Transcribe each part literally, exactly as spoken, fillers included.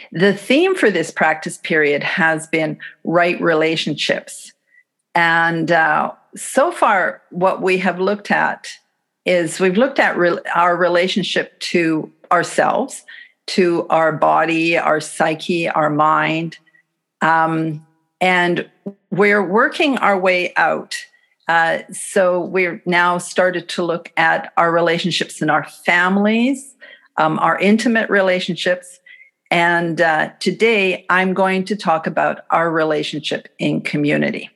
The theme for this practice period has been right relationships. And uh, so far, what we have looked at is we've looked at re- our relationship to ourselves, to our body, our psyche, our mind. Um, and we're working our way out. Uh, so we're now started to look at our relationships in our families, um, our intimate relationships. And uh, today I'm going to talk about our relationship in community.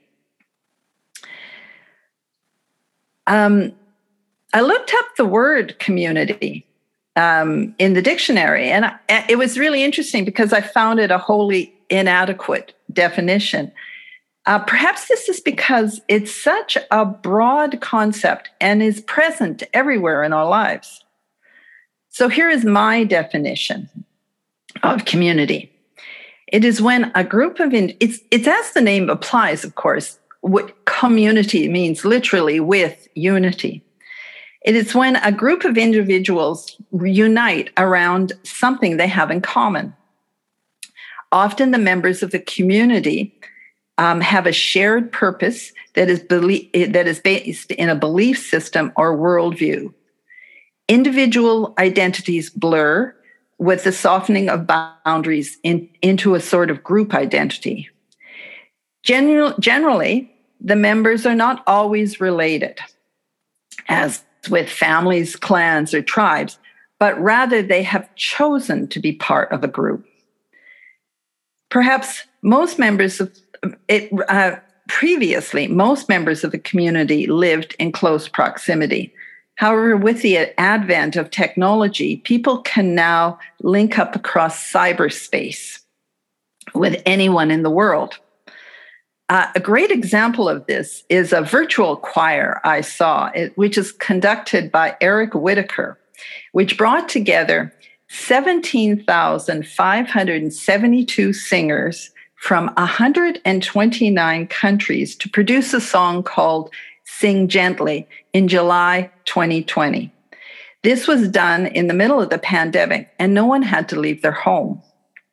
Um, I looked up the word community um, in the dictionary, and I, it was really interesting because I found it a wholly inadequate definition. Uh, perhaps this is because it's such a broad concept and is present everywhere in our lives. So here is my definition of community. It is when a group of, in, it's, it's as the name applies, of course, what community means literally with unity. It is when a group of individuals unite around something they have in common. Often the members of the community um, have a shared purpose that is, belie- that is based in a belief system or worldview. Individual identities blur with the softening of boundaries in, into a sort of group identity. General, generally, the members are not always related, as with families, clans, or tribes, but rather they have chosen to be part of a group. Perhaps most members of it, uh, previously, most members of the community lived in close proximity. However, with the advent of technology, people can now link up across cyberspace with anyone in the world. Uh, a great example of this is a virtual choir I saw, it, which is conducted by Eric Whitaker, which brought together seventeen thousand five hundred seventy-two singers from one hundred twenty-nine countries to produce a song called Sing Gently in July twenty twenty. This was done in the middle of the pandemic, and no one had to leave their home.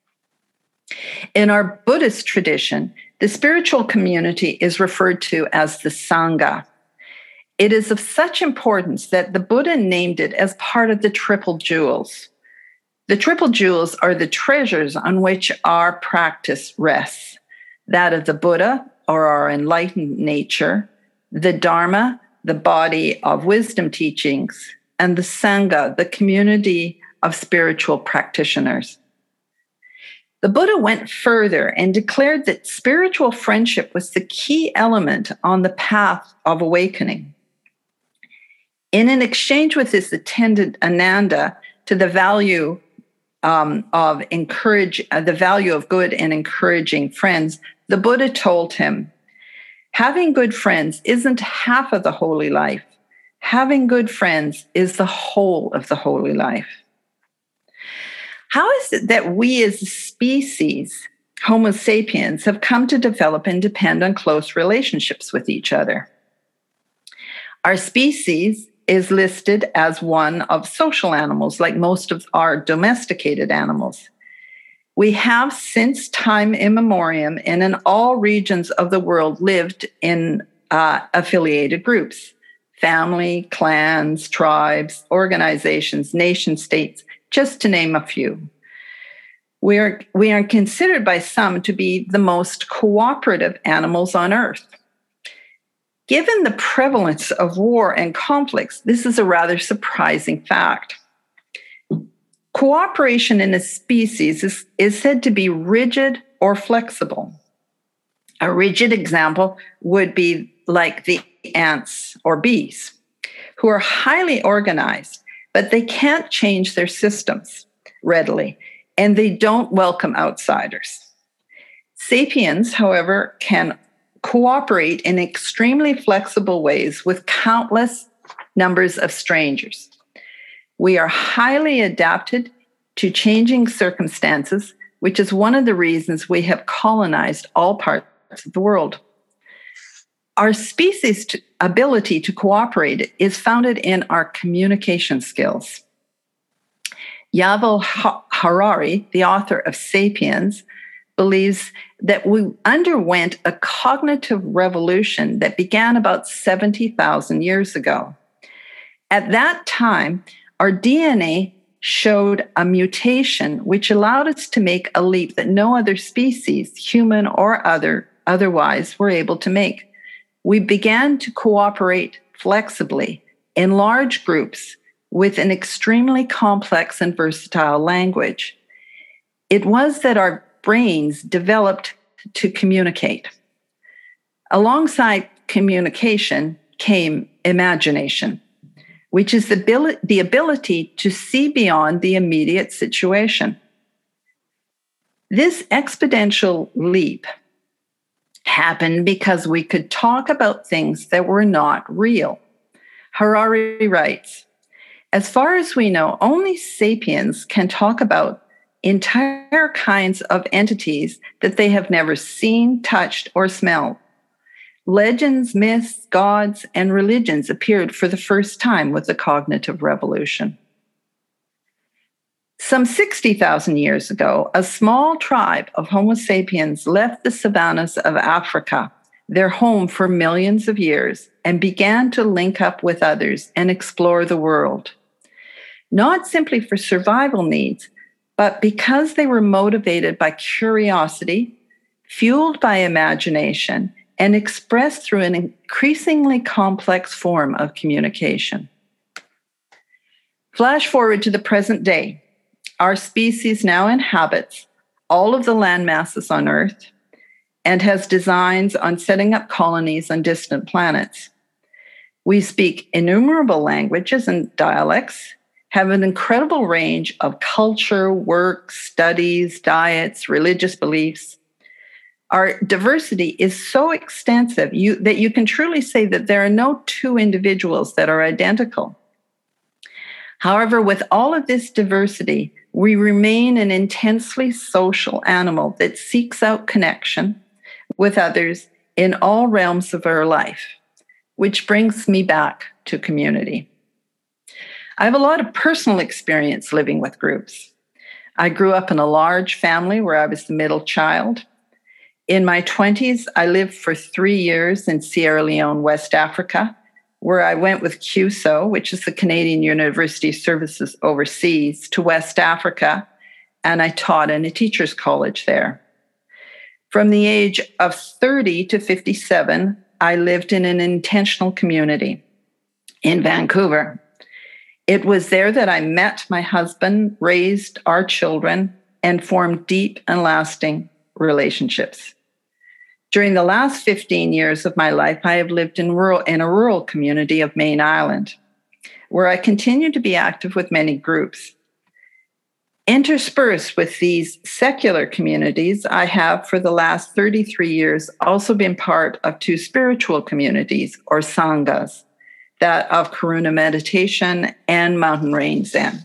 In our Buddhist tradition, the spiritual community is referred to as the Sangha. It is of such importance that the Buddha named it as part of the Triple Jewels. The Triple Jewels are the treasures on which our practice rests: that of the Buddha, or our enlightened nature, the Dharma, the body of wisdom teachings, and the Sangha, the community of spiritual practitioners. The Buddha went further and declared that spiritual friendship was the key element on the path of awakening. In an exchange with his attendant Ananda to the value um, of encourage, uh, the value of good and encouraging friends, the Buddha told him, "Having good friends isn't half of the holy life. Having good friends is the whole of the holy life." How is it that we as a species, Homo sapiens, have come to develop and depend on close relationships with each other? Our species is listed as one of social animals, like most of our domesticated animals. We have, since time immemorial, and in all regions of the world, lived in uh, affiliated groups: family, clans, tribes, organizations, nation states, just to name a few. We are, we are considered by some to be the most cooperative animals on Earth. Given the prevalence of war and conflicts, this is a rather surprising fact. Cooperation in a species is, is said to be rigid or flexible. A rigid example would be like the ants or bees, who are highly organized, but they can't change their systems readily, and they don't welcome outsiders. Sapiens, however, can cooperate in extremely flexible ways with countless numbers of strangers. We are highly adapted to changing circumstances, which is one of the reasons we have colonized all parts of the world. Our species' ability to cooperate is founded in our communication skills. Yuval Harari, the author of Sapiens, believes that we underwent a cognitive revolution that began about seventy thousand years ago. At that time, our D N A showed a mutation which allowed us to make a leap that no other species, human or other, otherwise, were able to make. We began to cooperate flexibly in large groups with an extremely complex and versatile language. It was that our brains developed to communicate. Alongside communication came imagination, which is the ability, the ability to see beyond the immediate situation. This exponential leap happened because we could talk about things that were not real. Harari writes, as far as we know, only sapiens can talk about entire kinds of entities that they have never seen, touched, or smelled. Legends, myths, gods, and religions appeared for the first time with the cognitive revolution. Some sixty thousand years ago, a small tribe of Homo sapiens left the savannas of Africa, their home for millions of years, and began to link up with others and explore the world. Not simply for survival needs, but because they were motivated by curiosity, fueled by imagination, and expressed through an increasingly complex form of communication. Flash forward to the present day. Our species now inhabits all of the land masses on Earth and has designs on setting up colonies on distant planets. We speak innumerable languages and dialects, have an incredible range of culture, work, studies, diets, religious beliefs. Our diversity is so extensive you, that you can truly say that there are no two individuals that are identical. However, with all of this diversity, we remain an intensely social animal that seeks out connection with others in all realms of our life, which brings me back to community. I have a lot of personal experience living with groups. I grew up in a large family where I was the middle child. In my twenties, I lived for three years in Sierra Leone, West Africa, where I went with C U S O, which is the Canadian University Services Overseas, to West Africa, and I taught in a teacher's college there. From the age of thirty to fifty-seven, I lived in an intentional community in Vancouver. It was there that I met my husband, raised our children, and formed deep and lasting relationships. During the last fifteen years of my life, I have lived in rural in a rural community of Main Island, where I continue to be active with many groups. Interspersed with these secular communities, I have for the last thirty-three years also been part of two spiritual communities, or sanghas, that of Karuna Meditation and Mountain Rain Zen.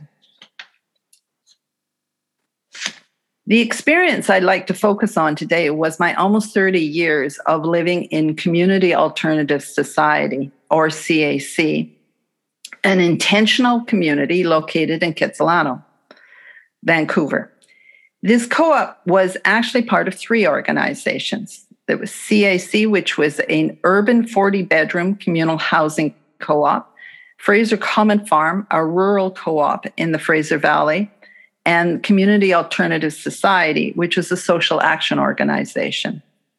The experience I'd like to focus on today was my almost thirty years of living in Community Alternative Society, or C A C, an intentional community located in Kitsilano, Vancouver. This co-op was actually part of three organizations. There was C A C, which was an urban forty-bedroom communal housing co-op, Fraser Common Farm, a rural co-op in the Fraser Valley, and Community Alternative Society, which was a social action organization.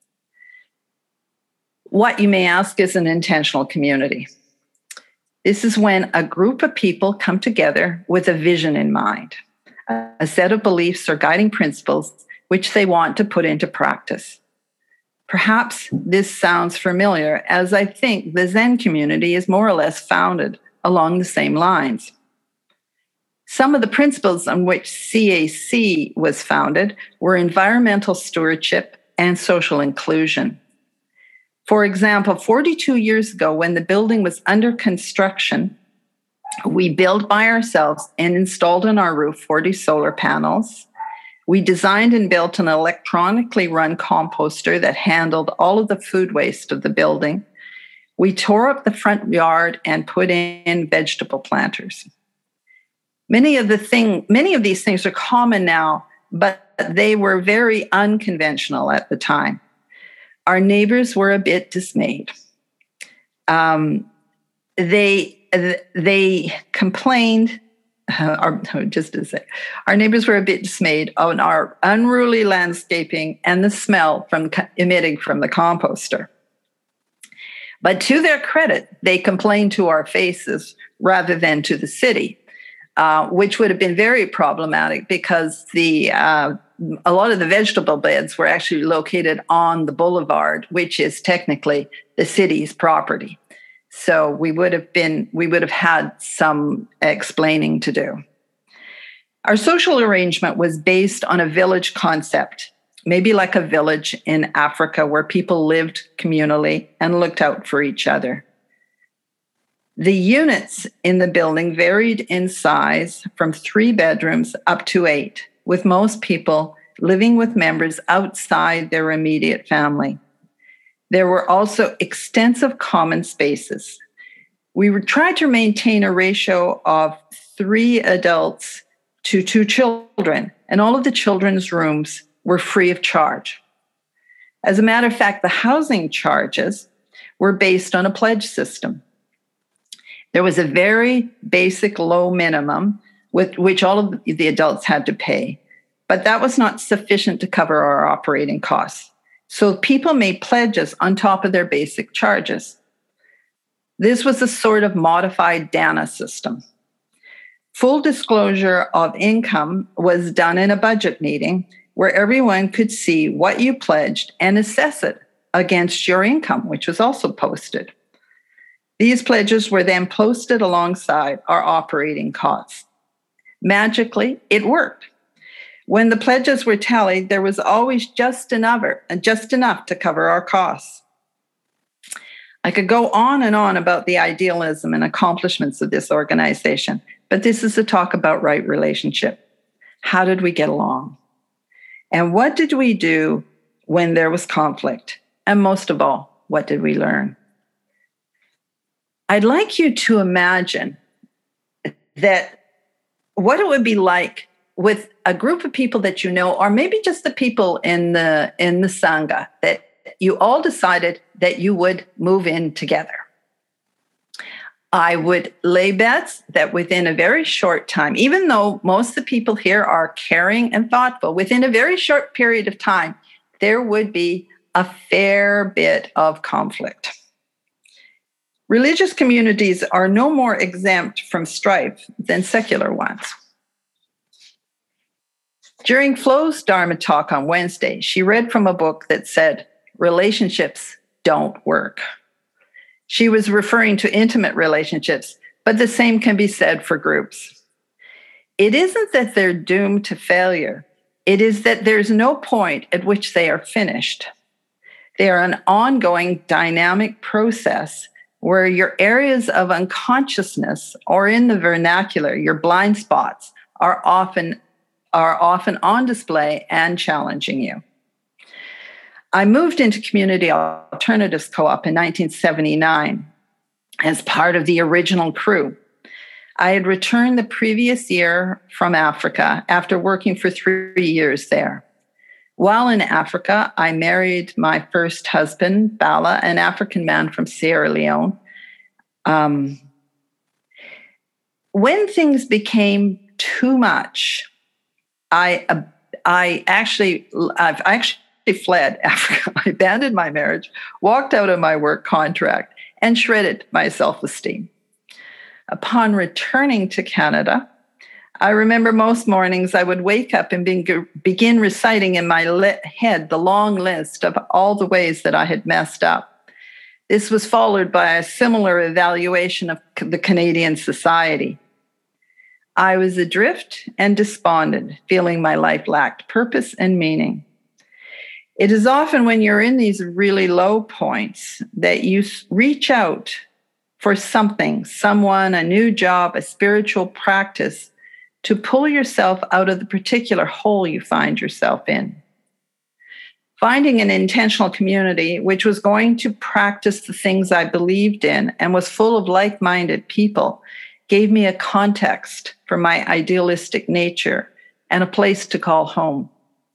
What, you may ask, is an intentional community? This is when a group of people come together with a vision in mind, a set of beliefs or guiding principles which they want to put into practice. Perhaps this sounds familiar, as I think the Zen community is more or less founded along the same lines. Some of the principles on which C A C was founded were environmental stewardship and social inclusion. For example, forty-two years ago, when the building was under construction, we built by ourselves and installed on our roof forty solar panels. We designed and built an electronically run composter that handled all of the food waste of the building. We tore up the front yard and put in vegetable planters. Many of the thing, many of these things are common now, but they were very unconventional at the time. Our neighbors were a bit dismayed. Um, they they complained, uh, or just to say, our neighbors were a bit dismayed on our unruly landscaping and the smell from emitting from the composter. But to their credit, they complained to our faces rather than to the city, uh, which would have been very problematic because the uh, a lot of the vegetable beds were actually located on the boulevard, which is technically the city's property. So we would have been, we would have had some explaining to do. Our social arrangement was based on a village concept, maybe like a village in Africa where people lived communally and looked out for each other. The units in the building varied in size from three bedrooms up to eight, with most people living with members outside their immediate family. There were also extensive common spaces. We were trying to maintain a ratio of three adults to two children, and all of the children's rooms were free of charge. As a matter of fact, the housing charges were based on a pledge system. There was a very basic low minimum with which all of the adults had to pay, but that was not sufficient to cover our operating costs. So people made pledges on top of their basic charges. This was a sort of modified DANA system. Full disclosure of income was done in a budget meeting where everyone could see what you pledged and assess it against your income, which was also posted. These pledges were then posted alongside our operating costs. Magically, it worked. When the pledges were tallied, there was always just enough, just enough to cover our costs. I could go on and on about the idealism and accomplishments of this organization, but this is a talk about right relationship. How did we get along? And what did we do when there was conflict? And most of all, what did we learn? I'd like you to imagine that what it would be like with a group of people that you know, or maybe just the people in the in the Sangha, that you all decided that you would move in together. I would lay bets that within a very short time, even though most of the people here are caring and thoughtful, within a very short period of time, there would be a fair bit of conflict. Religious communities are no more exempt from strife than secular ones. During Flo's Dharma talk on Wednesday, she read from a book that said, relationships don't work. She was referring to intimate relationships, but the same can be said for groups. It isn't that they're doomed to failure. It is that there's no point at which they are finished. They are an ongoing dynamic process where your areas of unconsciousness, or in the vernacular, your blind spots, are often are often on display and challenging you. I moved into Community Alternatives Co-op in nineteen seventy-nine as part of the original crew. I had returned the previous year from Africa after working for three years there. While in Africa, I married my first husband, Bala, an African man from Sierra Leone. Um, when things became too much, I, uh, I actually, I've actually fled Africa. I abandoned my marriage, walked out of my work contract, and shredded my self-esteem. Upon returning to Canada, I remember most mornings I would wake up and begin reciting in my head the long list of all the ways that I had messed up. This was followed by a similar evaluation of the Canadian society. I was adrift and despondent, feeling my life lacked purpose and meaning. It is often when you're in these really low points that you reach out for something, someone, a new job, a spiritual practice, to pull yourself out of the particular hole you find yourself in. Finding an intentional community which was going to practice the things I believed in and was full of like-minded people gave me a context for my idealistic nature and a place to call home.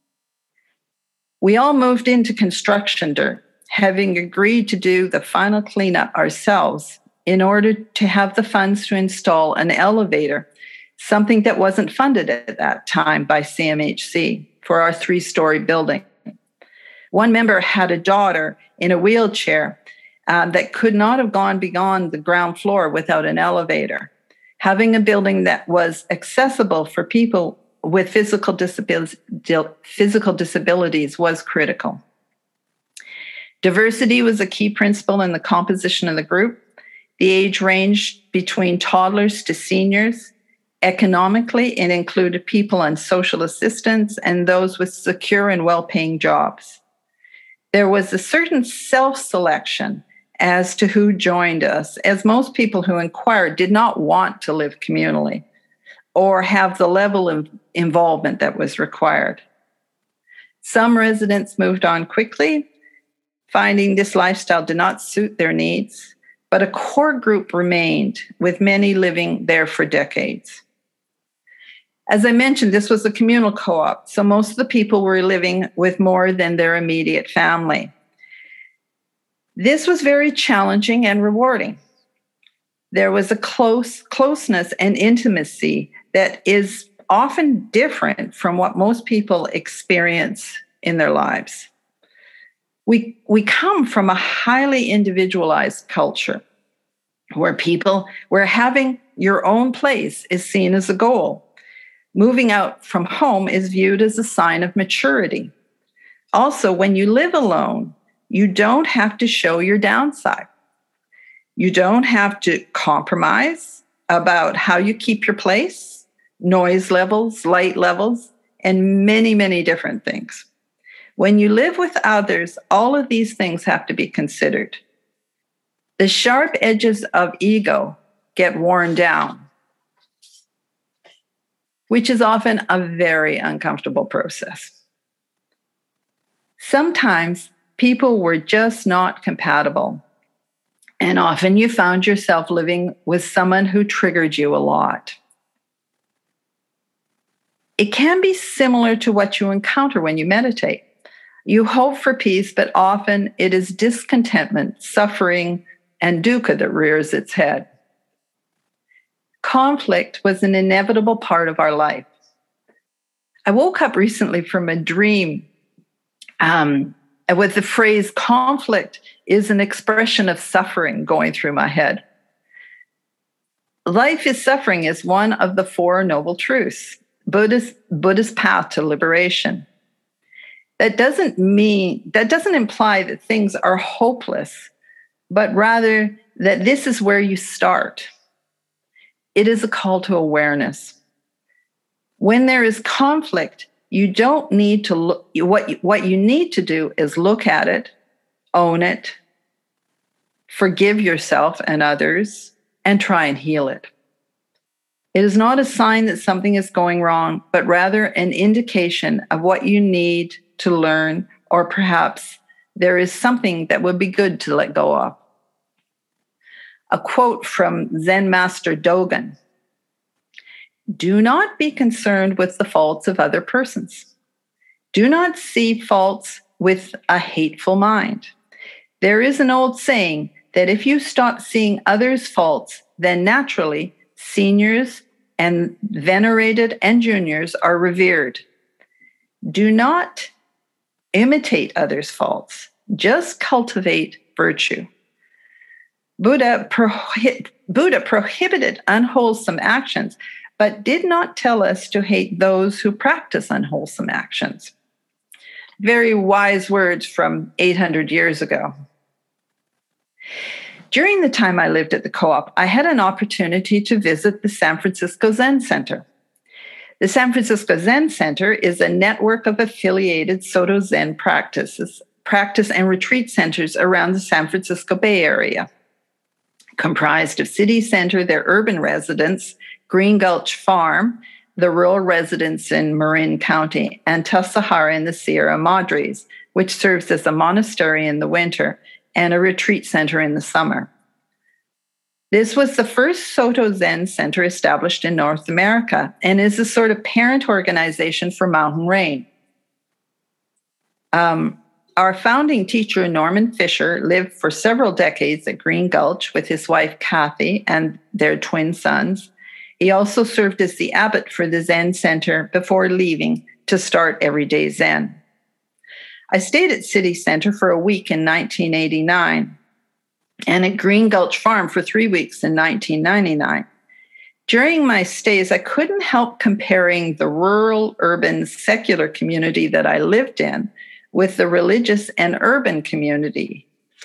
We all moved into construction dirt, having agreed to do the final cleanup ourselves in order to have the funds to install an elevator, something that wasn't funded at that time by C M H C for our three-story building. One member had a daughter in a wheelchair uh, that could not have gone beyond the ground floor without an elevator. Having a building that was accessible for people with physical disabilities, physical disabilities was critical. Diversity was a key principle in the composition of the group. The age ranged between toddlers to seniors. Economically, it included people on social assistance and those with secure and well-paying jobs. There was a certain self-selection as to who joined us, as most people who inquired did not want to live communally or have the level of involvement that was required. Some residents moved on quickly, finding this lifestyle did not suit their needs, but a core group remained, with many living there for decades. As I mentioned, this was a communal co-op, so most of the people were living with more than their immediate family. This was very challenging and rewarding. There was a close closeness and intimacy that is often different from what most people experience in their lives. We, we come from a highly individualized culture where people, where having your own place is seen as a goal. Moving out from home is viewed as a sign of maturity. Also, when you live alone, you don't have to show your downside. You don't have to compromise about how you keep your place, noise levels, light levels, and many, many different things. When you live with others, all of these things have to be considered. The sharp edges of ego get worn down, which is often a very uncomfortable process. Sometimes people were just not compatible, and often you found yourself living with someone who triggered you a lot. It can be similar to what you encounter when you meditate. You hope for peace, but often it is discontentment, suffering, and dukkha that rears its head. Conflict was an inevitable part of our life. I woke up recently from a dream um, with the phrase conflict is an expression of suffering going through my head. Life is suffering is one of the Four Noble Truths, Buddhist, Buddhist path to liberation. That doesn't mean, that doesn't imply that things are hopeless, but rather that this is where you start. It is a call to awareness. When there is conflict, you don't need to look, what, what you need to do is look at it, own it, forgive yourself and others, and try and heal it. It is not a sign that something is going wrong, but rather an indication of what you need to learn, or perhaps there is something that would be good to let go of. A quote from Zen Master Dogen: "Do not be concerned with the faults of other persons. Do not see faults with a hateful mind. There is an old saying that if you stop seeing others' faults, then naturally seniors and venerated and juniors are revered. Do not imitate others' faults. Just cultivate virtue." Buddha, prohi- Buddha prohibited unwholesome actions, but did not tell us to hate those who practice unwholesome actions. Very wise words from eight hundred years ago. During the time I lived at the co-op, I had an opportunity to visit the San Francisco Zen Center. The San Francisco Zen Center is a network of affiliated Soto Zen practices, practice and retreat centers around the San Francisco Bay Area. Comprised of city center, their urban residents, Green Gulch Farm, the rural residents in Marin County, and Taos Sahara in the Sierra Madres, which serves as a monastery in the winter and a retreat center in the summer. This was the first Soto Zen center established in North America and is a sort of parent organization for Mountain Rain. Um, our founding teacher, Norman Fisher, lived for several decades at Green Gulch with his wife, Kathy, and their twin sons. He also served as the abbot for the Zen Center before leaving to start Everyday Zen. I stayed at City Center for a week in nineteen eighty-nine and at Green Gulch Farm for three weeks in nineteen ninety-nine. During my stays, I couldn't help comparing the rural, urban, secular community that I lived in with the religious and urban community.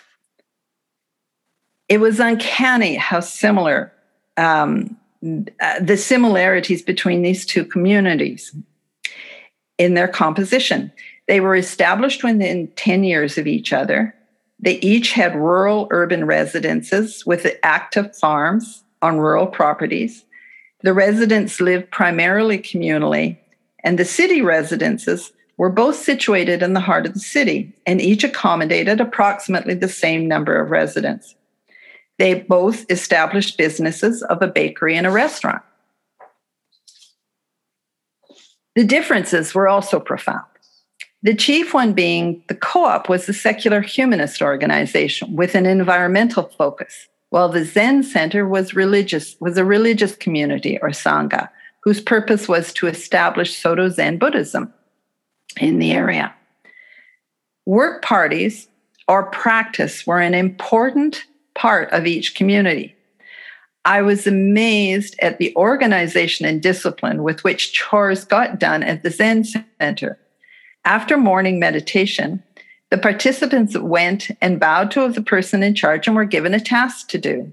It was uncanny how similar um, the similarities between these two communities in their composition. They were established within ten years of each other. They each had rural urban residences with active farms on rural properties. The residents lived primarily communally, and the city residences were both situated in the heart of the city and each accommodated approximately the same number of residents. They both established businesses of a bakery and a restaurant. The differences were also profound. The chief one being the co-op was a secular humanist organization with an environmental focus, while the Zen Center was religious, was a religious community or Sangha, whose purpose was to establish Soto Zen Buddhism in the area. Work parties or practice were an important part of each community. I was amazed at the organization and discipline with which chores got done at the Zen Center. After morning meditation, the participants went and bowed to the person in charge and were given a task to do.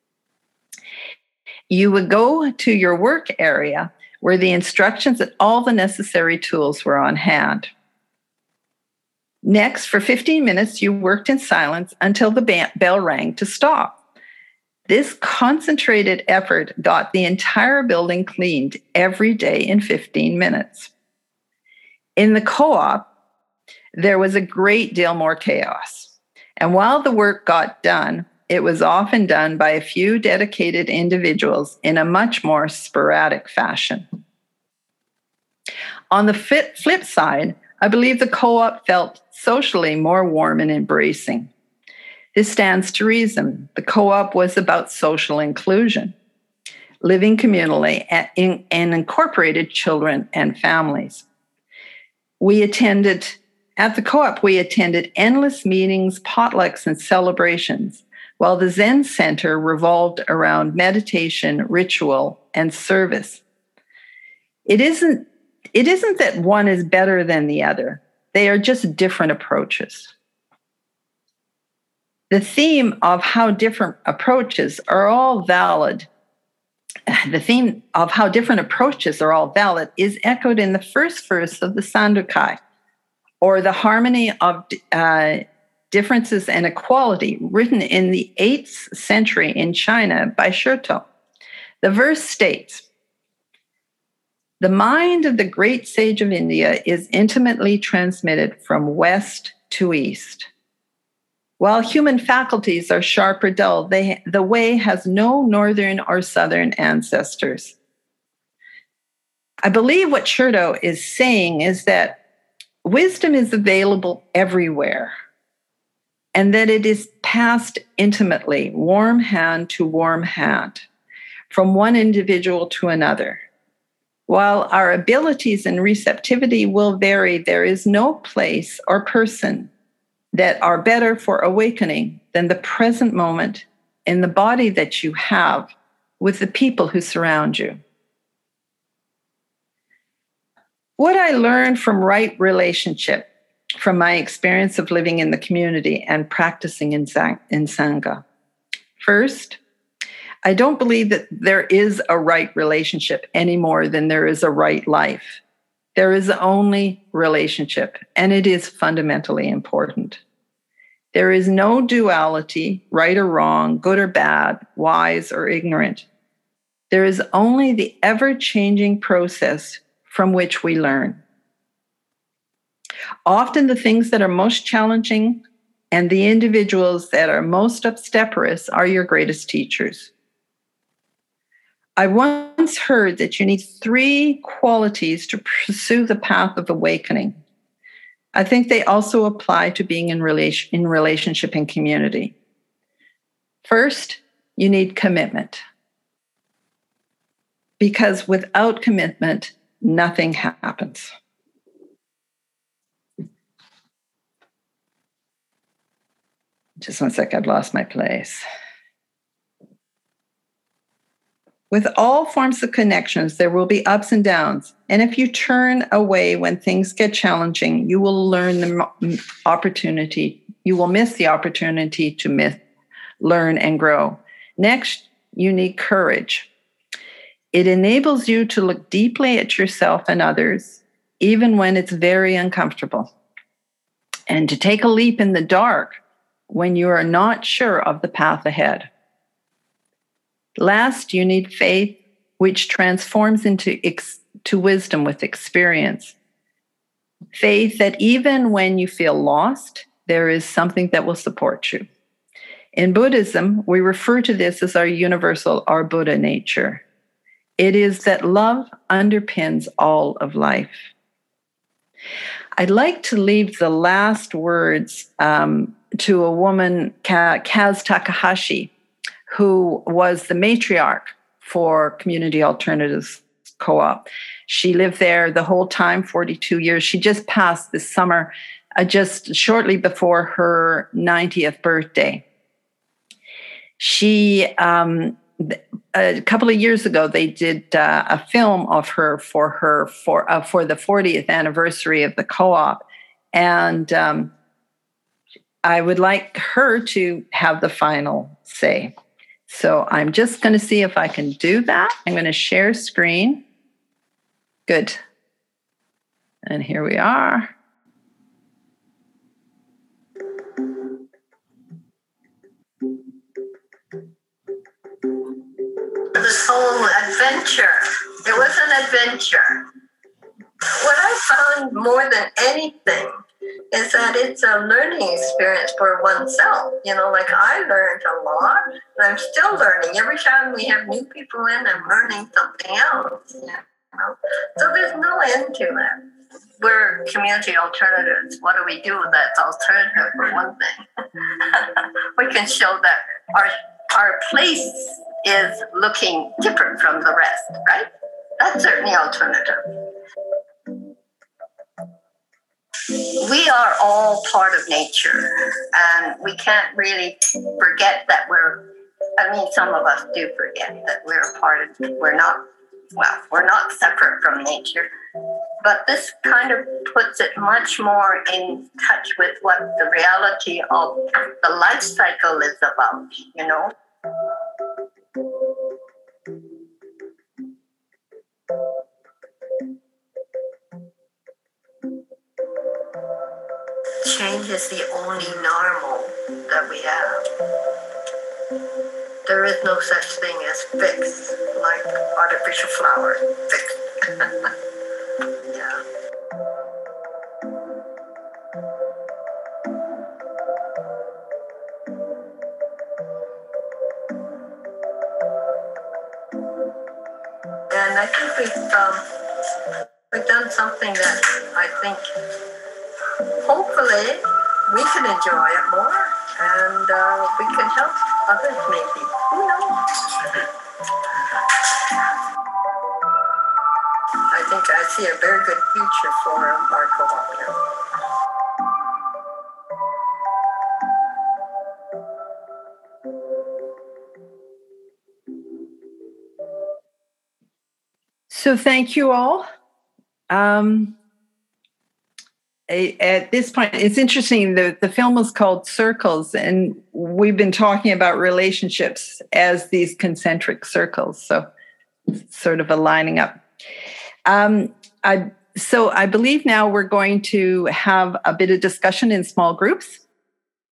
You would go to your work area where the instructions and all the necessary tools were on hand. Next, for fifteen minutes, you worked in silence until the bell rang to stop. This concentrated effort got the entire building cleaned every day in fifteen minutes. In the co-op, there was a great deal more chaos. And while the work got done, it was often done by a few dedicated individuals in a much more sporadic fashion. On the flip side, I believe the co-op felt socially more warm and embracing. This stands to reason. The co-op was about social inclusion, living communally, and incorporated children and families. We attended, at the co-op, we attended endless meetings, potlucks, and celebrations, while the Zen Center revolved around meditation, ritual, and service. It isn't, it isn't that one is better than the other. They are just different approaches. The theme of how different approaches are all valid, the theme of how different approaches are all valid is echoed in the first verse of the Sandokai, or the harmony of uh, differences and equality, written in the eighth century in China by Shito. The verse states, "The mind of the great sage of India is intimately transmitted from west to east. While human faculties are sharp or dull, they, the way has no northern or southern ancestors." I believe what Shito is saying is that wisdom is available everywhere, and that it is passed intimately, warm hand to warm hand, from one individual to another. While our abilities and receptivity will vary, there is no place or person that are better for awakening than the present moment in the body that you have with the people who surround you. What I learned from right relationship, from my experience of living in the community and practicing in, in Sangha. First, I don't believe that there is a right relationship any more than there is a right life. There is only relationship, and it is fundamentally important. There is no duality, right or wrong, good or bad, wise or ignorant. There is only the ever-changing process from which we learn. Often the things that are most challenging and the individuals that are most obstreperous are your greatest teachers. I once heard that you need three qualities to pursue the path of awakening. I think they also apply to being in relation in relationship and community. First, you need commitment. Because without commitment, nothing happens. Just one sec, I've lost my place. With all forms of connections, there will be ups and downs. And if you turn away when things get challenging, you will learn the opportunity. You will miss the opportunity to miss, learn and grow. Next, you need courage. It enables you to look deeply at yourself and others, even when it's very uncomfortable, and to take a leap in the dark when you are not sure of the path ahead. Last, you need faith, which transforms into ex- to wisdom with experience. Faith that even when you feel lost, there is something that will support you. In Buddhism, we refer to this as our universal, our Buddha nature. It is that love underpins all of life. I'd like to leave the last words um, to a woman, Kaz Takahashi, who was the matriarch for Community Alternatives Co-op. She lived there the whole time, forty-two years. She just passed this summer, uh, just shortly before her ninetieth birthday. She, um, a couple of years ago, they did uh, a film of her for her for uh, for the fortieth anniversary of the co-op, and um, I would like her to have the final say. So I'm just going to see if I can do that. I'm going to share screen. Good. And here we are. This whole adventure, it was an adventure. What I found more than anything is that it's a learning experience for oneself. You know, like I learned a lot, and I'm still learning. Every time we have new people in, I'm learning something else. You know? So there's no end to it. We're community alternatives. What do we do that's alternative for one thing? We can show that our our place is looking different from the rest, right? That's certainly alternative. We are all part of nature, and we can't really forget that we're, I mean, some of us do forget that we're a part of, we're not, well, we're not separate from nature, but this kind of puts it much more in touch with what the reality of the life cycle is about, you know? Change is the only normal that we have. There is no such thing as fixed, like artificial flower, fixed. Yeah. And I think we've, um, we've done something that I think hopefully we can enjoy it more, and uh, we can help others maybe. Who knows? I think I see a very good future for our co-op here. So thank you all. Um, At this point, it's interesting, the, the film was called Circles, and we've been talking about relationships as these concentric circles, so sort of a lining up. Um, I, so I believe now we're going to have a bit of discussion in small groups.